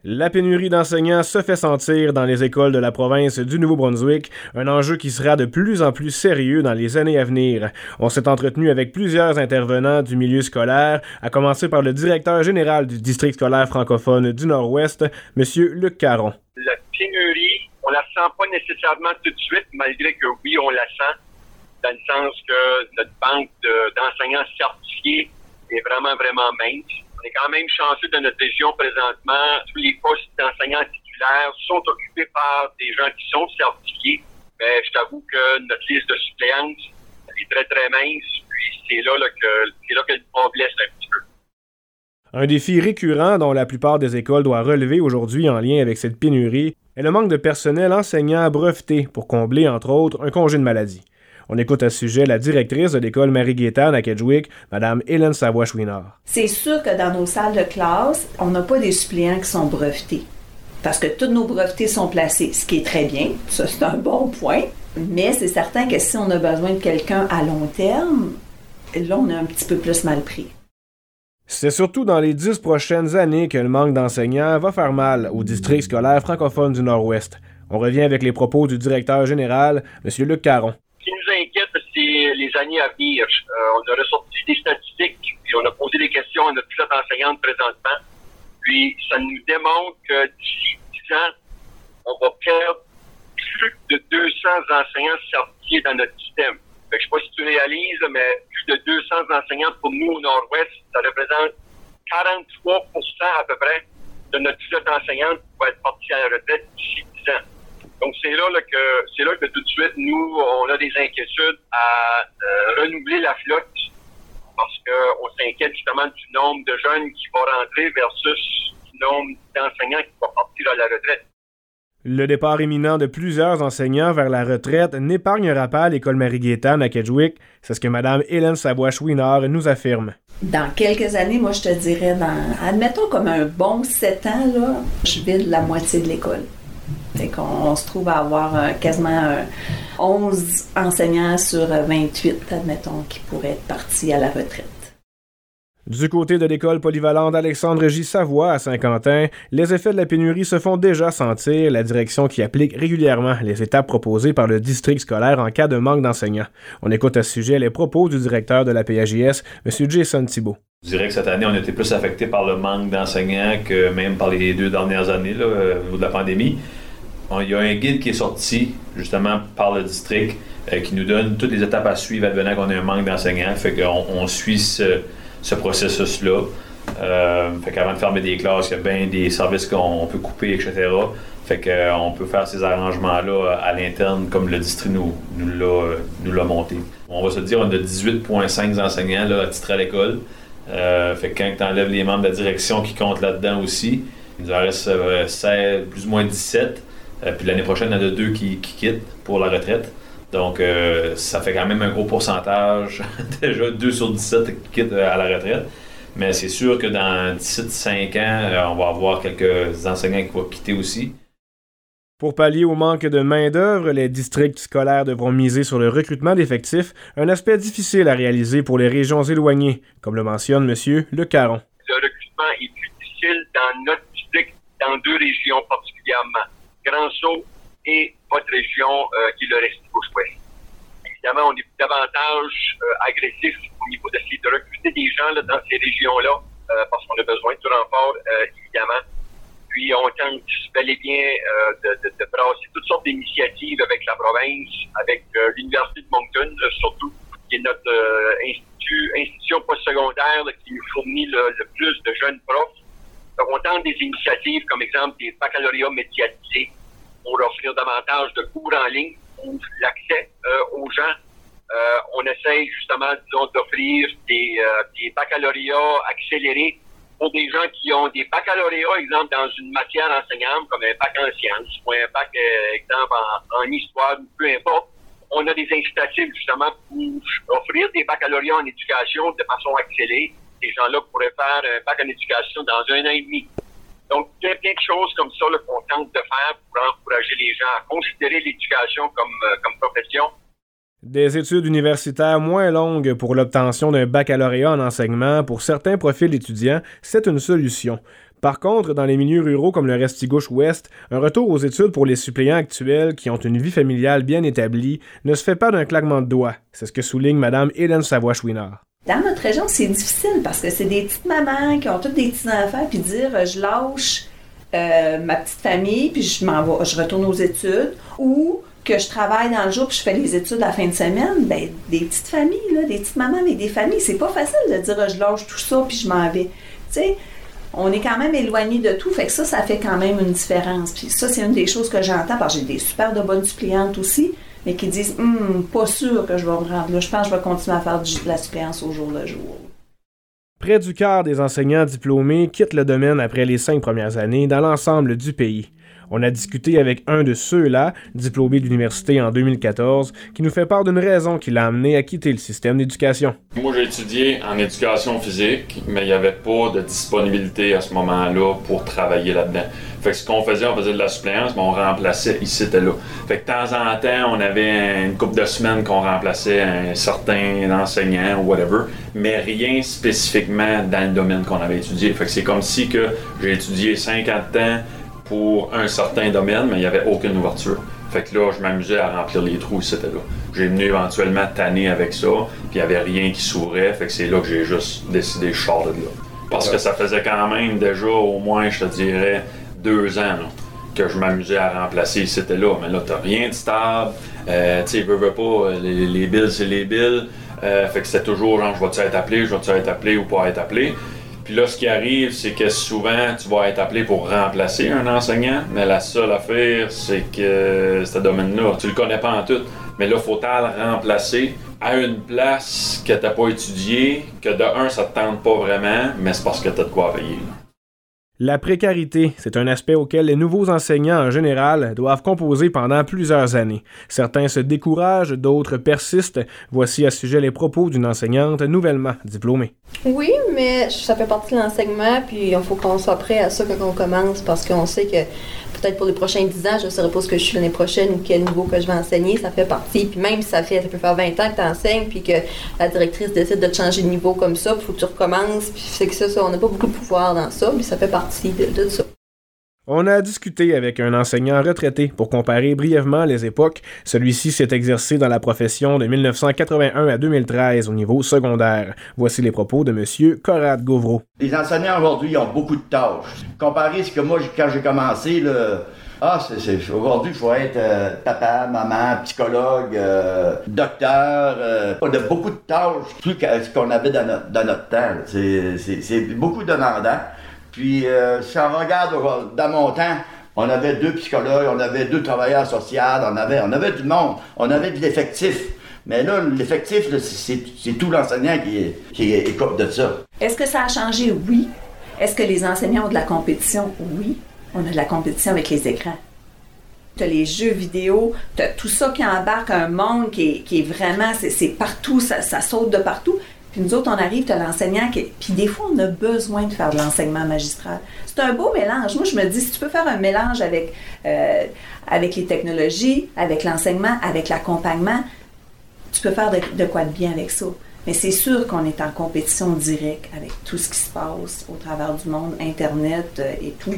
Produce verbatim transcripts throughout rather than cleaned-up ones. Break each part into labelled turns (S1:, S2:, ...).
S1: La pénurie d'enseignants se fait sentir dans les écoles de la province du Nouveau-Brunswick, un enjeu qui sera de plus en plus sérieux dans les années à venir. On s'est entretenu avec plusieurs intervenants du milieu scolaire, à commencer par le directeur général du district scolaire francophone du Nord-Ouest, M. Luc Caron.
S2: La pénurie, on la sent pas nécessairement tout de suite, malgré que oui, on la sent, dans le sens que notre banque de, d'enseignants certifiés est vraiment, vraiment mince. On est quand même chanceux de notre région présentement. Tous les postes d'enseignants titulaires sont occupés par des gens qui sont certifiés. Mais je t'avoue que notre liste de suppléances est très, très mince. Puis c'est là, là que c'est là que le bas blesse un petit peu.
S1: Un défi récurrent dont la plupart des écoles doivent relever aujourd'hui en lien avec cette pénurie est le manque de personnel enseignant breveté pour combler, entre autres, un congé de maladie. On écoute à ce sujet la directrice de l'école Marie-Gaétane à Kedgewick, Mme Hélène Savoie-Chouinard.
S3: C'est sûr que dans nos salles de classe, on n'a pas des suppléants qui sont brevetés. Parce que tous nos brevetés sont placés, ce qui est très bien. Ça, c'est un bon point. Mais c'est certain que si on a besoin de quelqu'un à long terme, là, on est un petit peu plus mal pris.
S1: C'est surtout dans les dix prochaines années que le manque d'enseignants va faire mal au district scolaire francophone du Nord-Ouest. On revient avec les propos du directeur général, M. Luc Caron.
S2: Ce qui nous inquiète, c'est les années à venir. Euh, on a ressorti des statistiques, puis on a posé des questions à notre pilote enseignante présentement. Puis ça nous démontre que d'ici dix ans, on va perdre plus de deux cents enseignants certifiés dans notre système. Fait que je ne sais pas si tu réalises, mais plus de deux cents enseignants pour nous au Nord-Ouest, ça représente quarante-trois pour cent à peu près de notre pilote enseignante qui va être partie à la retraite d'ici dix ans. Donc, c'est là, là que c'est là que tout de suite, nous, on a des inquiétudes à euh, renouveler la flotte parce qu'on s'inquiète justement du nombre de jeunes qui vont rentrer versus du nombre d'enseignants qui vont partir à la retraite.
S1: Le départ imminent de plusieurs enseignants vers la retraite n'épargnera pas l'école Marie-Gaétane à Kedgewick. C'est ce que Mme Hélène Savoie-Chouinard nous affirme.
S3: Dans quelques années, moi, je te dirais, dans, admettons comme un bon sept ans, là, je vide la moitié de l'école. Fait qu'on on se trouve à avoir euh, quasiment euh, onze enseignants sur euh, vingt-huit, admettons, qui pourraient être partis à la retraite.
S1: Du côté de l'école polyvalente Alexandre J. Savoie à Saint-Quentin, les effets de la pénurie se font déjà sentir, la direction qui applique régulièrement les étapes proposées par le district scolaire en cas de manque d'enseignants. On écoute à ce sujet les propos du directeur de la P A J S, M. Jason Thibault.
S4: Je dirais que cette année, on a été plus affecté par le manque d'enseignants que même par les deux dernières années là, au niveau de la pandémie. Il y a un guide qui est sorti justement par le district euh, qui nous donne toutes les étapes à suivre advenant qu'on ait un manque d'enseignants. Fait qu'on on suit ce, ce processus-là. Euh, fait qu'avant de fermer des classes, il y a bien des services qu'on peut couper, et cetera. Fait qu'on peut faire ces arrangements-là à l'interne comme le district nous, nous, l'a, nous l'a monté. On va se dire, on a dix-huit virgule cinq enseignants là, attitrés à l'école. Euh, fait que quand tu enlèves les membres de la direction qui comptent là-dedans aussi, il nous en reste euh, seize, plus ou moins dix-sept. Euh, puis l'année prochaine, il y en a deux qui, qui quittent pour la retraite. Donc, euh, ça fait quand même un gros pourcentage. Déjà, deux sur dix-sept qui quittent euh, à la retraite. Mais c'est sûr que dans d'ici cinq ans, euh, on va avoir quelques enseignants qui vont quitter aussi.
S1: Pour pallier au manque de main-d'œuvre, les districts scolaires devront miser sur le recrutement d'effectifs, un aspect difficile à réaliser pour les régions éloignées, comme le mentionne M. Luc Caron.
S2: Le recrutement est plus difficile dans notre district, dans deux régions particulièrement. Grand-Sault et votre région euh, qui est le Restigouche-Ouest. Évidemment, on est davantage euh, agressif au niveau d'essayer de recruter des gens là, dans ces régions-là euh, parce qu'on a besoin de renfort, euh, évidemment. Puis, on tente bel et bien euh, de, de, de brasser toutes sortes d'initiatives avec la province, avec euh, l'Université de Moncton, là, surtout, qui est notre euh, institut, institution postsecondaire là, qui nous fournit le, le plus de jeunes profs. Donc, on tente des initiatives, comme exemple des baccalauréats médiatisés pour offrir davantage de cours en ligne pour l'accès euh, aux gens. Euh, on essaye justement, disons, d'offrir des, euh, des baccalauréats accélérés pour des gens qui ont des baccalauréats, exemple, dans une matière enseignante, comme un bac en sciences ou un bac, euh, exemple, en, en histoire, peu importe. On a des incitatifs, justement, pour offrir des baccalauréats en éducation de façon accélérée. Ces gens-là pourraient faire un bac en éducation dans un an et demi. Donc, il y a plein de choses comme ça là, qu'on tente de faire pour encourager les gens à considérer l'éducation comme, euh, comme profession.
S1: Des études universitaires moins longues pour l'obtention d'un baccalauréat en enseignement pour certains profils étudiants, c'est une solution. Par contre, dans les milieux ruraux comme le Restigouche-Ouest, un retour aux études pour les suppléants actuels qui ont une vie familiale bien établie ne se fait pas d'un claquement de doigts. C'est ce que souligne Mme Hélène Savoie-Chouinard.
S3: Dans notre région, c'est difficile parce que c'est des petites mamans qui ont toutes des petits-enfants, puis dire « je lâche euh, ma petite famille, puis je m'en vais, je retourne aux études », ou que je travaille dans le jour puis je fais les études la fin de semaine. Ben des petites familles, là, des petites mamans avec des familles, c'est pas facile de dire « je lâche tout ça, puis je m'en vais ». Tu sais, on est quand même éloigné de tout, fait que ça, ça fait quand même une différence. Puis ça, c'est une des choses que j'entends, parce que j'ai des super de bonnes suppléantes aussi, mais qui disent hum, « pas sûr que je vais me rendre là, je pense que je vais continuer à faire de la suppléance au jour le jour ».
S1: Près du quart des enseignants diplômés quittent le domaine après les cinq premières années dans l'ensemble du pays. On a discuté avec un de ceux-là, diplômé de l'université en deux mille quatorze, qui nous fait part d'une raison qui l'a amené à quitter le système d'éducation.
S5: Moi, j'ai étudié en éducation physique, mais il n'y avait pas de disponibilité à ce moment-là pour travailler là-dedans. Fait que ce qu'on faisait, on faisait de la suppléance, mais on remplaçait ici et là. Fait que de temps en temps, on avait une couple de semaines qu'on remplaçait un certain enseignant ou whatever, mais rien spécifiquement dans le domaine qu'on avait étudié. Fait que c'est comme si que j'ai étudié cinquante ans pour un certain domaine, mais il n'y avait aucune ouverture. Fait que là, je m'amusais à remplir les trous ici et là. J'ai venu éventuellement tanner avec ça, puis il n'y avait rien qui s'ouvrait, fait que c'est là que j'ai juste décidé de sortir de là. Parce que ça faisait quand même déjà au moins, je te dirais, deux ans là, que je m'amusais à remplacer ici et là. Mais là, t'as rien de stable, euh, tu sais, veux, veux pas, les, les bills, c'est les bills. Euh, fait que c'était toujours genre, je vais-tu être appelé, je vais-tu être appelé ou pas être appelé. Puis là, ce qui arrive, c'est que souvent, tu vas être appelé pour remplacer un enseignant, mais la seule affaire, c'est que ce domaine-là, tu le connais pas en tout, mais là, il faut t'en remplacer à une place que t'as pas étudiée, que de un, ça te tente pas vraiment, mais c'est parce que t'as de quoi veiller.
S1: La précarité, c'est un aspect auquel les nouveaux enseignants en général doivent composer pendant plusieurs années. Certains se découragent, d'autres persistent. Voici à ce sujet les propos d'une enseignante nouvellement diplômée.
S6: Oui, mais ça fait partie de l'enseignement, puis il faut qu'on soit prêt à ça quand on commence, parce qu'on sait que peut-être pour les prochains dix ans, je ne saurais pas ce que je suis l'année prochaine ou quel niveau que je vais enseigner, ça fait partie. Puis même si ça fait, ça peut faire vingt ans que tu enseignes, puis que la directrice décide de te changer de niveau comme ça, il faut que tu recommences, puis c'est que ça, ça on n'a pas beaucoup de pouvoir dans ça, puis ça fait partie de, de ça.
S1: On a discuté avec un enseignant retraité pour comparer brièvement les époques. Celui-ci s'est exercé dans la profession de dix-neuf cent quatre-vingt-un à deux mille treize au niveau secondaire. Voici les propos de M. Corrad Gauvreau.
S7: Les enseignants aujourd'hui ont beaucoup de tâches. Comparé à ce que moi, quand j'ai commencé, là, ah, c'est, c'est, aujourd'hui, il faut être euh, papa, maman, psychologue, euh, docteur. Euh, on a beaucoup de tâches, plus que ce qu'on avait dans notre, dans notre temps. C'est, c'est, c'est beaucoup demandant. Puis, euh, si on regarde dans mon temps, on avait deux psychologues, on avait deux travailleurs sociaux, on avait, on avait du monde, on avait de l'effectif. Mais là, l'effectif, là, c'est, c'est tout l'enseignant qui, qui écope de ça.
S3: Est-ce que ça a changé? Oui. Est-ce que les enseignants ont de la compétition? Oui. On a de la compétition avec les écrans. Tu as les jeux vidéo, tu as tout ça qui embarque un monde qui est, qui est vraiment, c'est, c'est partout, ça, ça saute de partout. Puis nous autres, on arrive, tu as l'enseignant qui... Puis des fois, on a besoin de faire de l'enseignement magistral. C'est un beau mélange. Moi, je me dis, si tu peux faire un mélange avec, euh, avec les technologies, avec l'enseignement, avec l'accompagnement, tu peux faire de, de quoi de bien avec ça. Mais c'est sûr qu'on est en compétition directe avec tout ce qui se passe au travers du monde, Internet euh, et tout, là.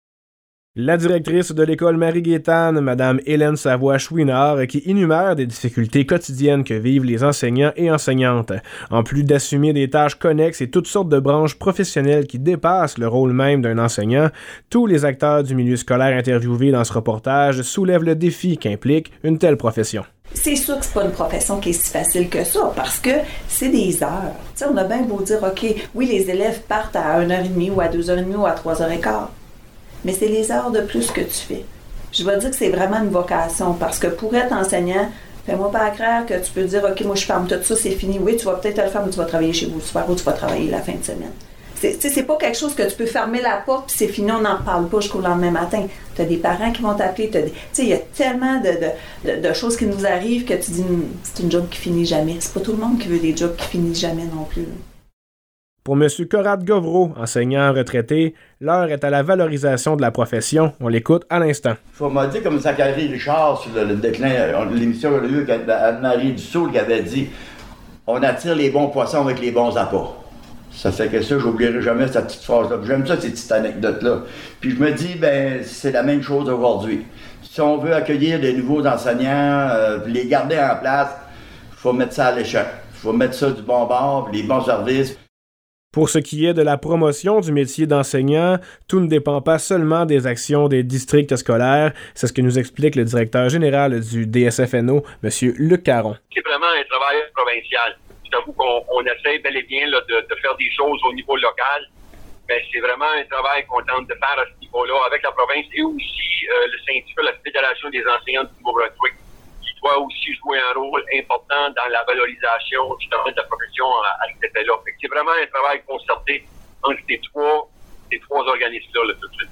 S1: La directrice de l'école Marie-Gaétane, Mme Hélène Savoie-Chouinard, qui énumère des difficultés quotidiennes que vivent les enseignants et enseignantes. En plus d'assumer des tâches connexes et toutes sortes de branches professionnelles qui dépassent le rôle même d'un enseignant, tous les acteurs du milieu scolaire interviewés dans ce reportage soulèvent le défi qu'implique une telle profession.
S3: C'est sûr que c'est pas une profession qui est si facile que ça, parce que c'est des heures. Tu sais, on a bien beau dire, OK, oui, les élèves partent à une heure trente ou à deux heures trente ou à trois heures quinze. Mais c'est les heures de plus que tu fais. Je vais dire que c'est vraiment une vocation, parce que pour être enseignant, fais-moi pas croire que tu peux dire, OK, moi je ferme tout ça, c'est fini. Oui, tu vas peut-être le faire, mais tu vas travailler chez vous, super, ou tu vas travailler la fin de semaine. C'est, c'est pas quelque chose que tu peux fermer la porte, puis c'est fini, on n'en parle pas jusqu'au lendemain matin. Tu as des parents qui vont t'appeler, tu sais, il y a tellement de, de, de, de choses qui nous arrivent que tu dis, c'est une job qui finit jamais. C'est pas tout le monde qui veut des jobs qui finissent jamais non plus.
S1: Pour M. Corrad Gauvreau, enseignant retraité, l'heure est à la valorisation de la profession. On l'écoute à l'instant.
S7: On m'a dit comme Zachary Richard sur le, le déclin, l'émission a eu Anne-Marie Dussault qui avait dit « On attire les bons poissons avec les bons appâts ». Ça fait que ça, j'oublierai jamais cette petite phrase-là. J'aime ça, ces petites anecdotes-là. Puis je me dis, ben, c'est la même chose aujourd'hui. Si on veut accueillir des nouveaux enseignants, euh, les garder en place, il faut mettre ça à l'échec. Il faut mettre ça du bon bord, les bons services.
S1: Pour ce qui est de la promotion du métier d'enseignant, tout ne dépend pas seulement des actions des districts scolaires. C'est ce que nous explique le directeur général du D S F N O, M. Luc Caron.
S2: C'est vraiment un travail provincial. Je t'avoue qu'on on essaie bel et bien là, de, de faire des choses au niveau local, mais c'est vraiment un travail qu'on tente de faire à ce niveau-là avec la province et aussi euh, le syndicat, la Fédération des enseignants du Nouveau-Brunswick, qui doit aussi jouer un rôle important dans la valorisation justement de la profession à, à cet effet-là. Fait que c'est vraiment un travail concerté entre ces trois, ces trois organismes-là là, tout de suite.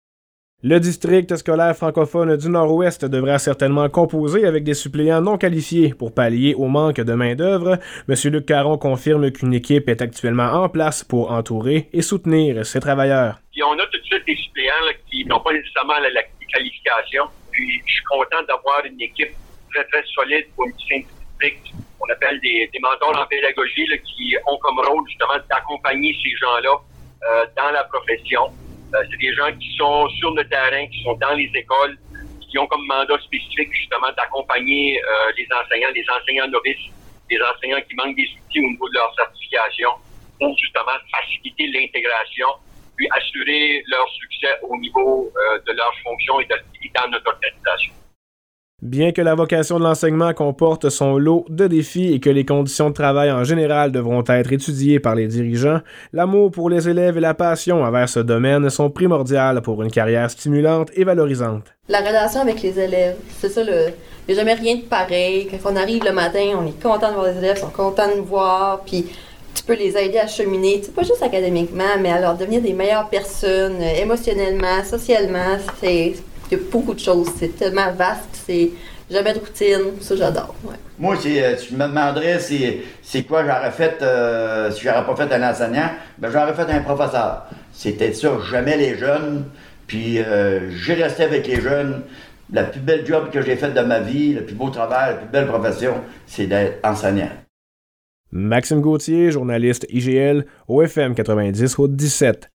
S1: Le district scolaire francophone du Nord-Ouest devra certainement composer avec des suppléants non qualifiés pour pallier au manque de main-d'œuvre. M. Luc Caron confirme qu'une équipe est actuellement en place pour entourer et soutenir ces travailleurs.
S2: Puis on a tout de suite des suppléants là, qui n'ont pas nécessairement la, la qualification. Puis je suis content d'avoir une équipe très, très solide au sein du district. On appelle des, des mentors en pédagogie là, qui ont comme rôle justement d'accompagner ces gens-là euh, dans la profession. Euh, c'est des gens qui sont sur le terrain, qui sont dans les écoles, qui ont comme mandat spécifique justement d'accompagner euh, les enseignants, les enseignants novices, les enseignants qui manquent des outils au niveau de leur certification pour justement faciliter l'intégration, puis assurer leur succès au niveau euh, de leurs fonctions et, de, et dans notre organisation.
S1: Bien que la vocation de l'enseignement comporte son lot de défis et que les conditions de travail en général devront être étudiées par les dirigeants, l'amour pour les élèves et la passion envers ce domaine sont primordiales pour une carrière stimulante et valorisante.
S6: La relation avec les élèves, c'est ça, le... il n'y a jamais rien de pareil. Quand on arrive le matin, on est content de voir les élèves, ils sont contents de nous voir, puis tu peux les aider à cheminer, pas juste académiquement, mais à leur devenir des meilleures personnes, émotionnellement, socialement, c'est... Il y a beaucoup de choses, c'est tellement vaste, c'est jamais de routine, ça j'adore. Ouais.
S7: Moi, c'est, tu me demanderais c'est, c'est quoi j'aurais fait euh, si j'aurais pas fait un enseignant, ben j'aurais fait un professeur. C'était ça, j'aimais les jeunes, puis euh, j'ai resté avec les jeunes. La plus belle job que j'ai faite de ma vie, le plus beau travail, la plus belle profession, c'est d'être enseignant.
S1: Maxime Gauthier, journaliste I G L, au F M quatre-vingt-dix, route dix-sept.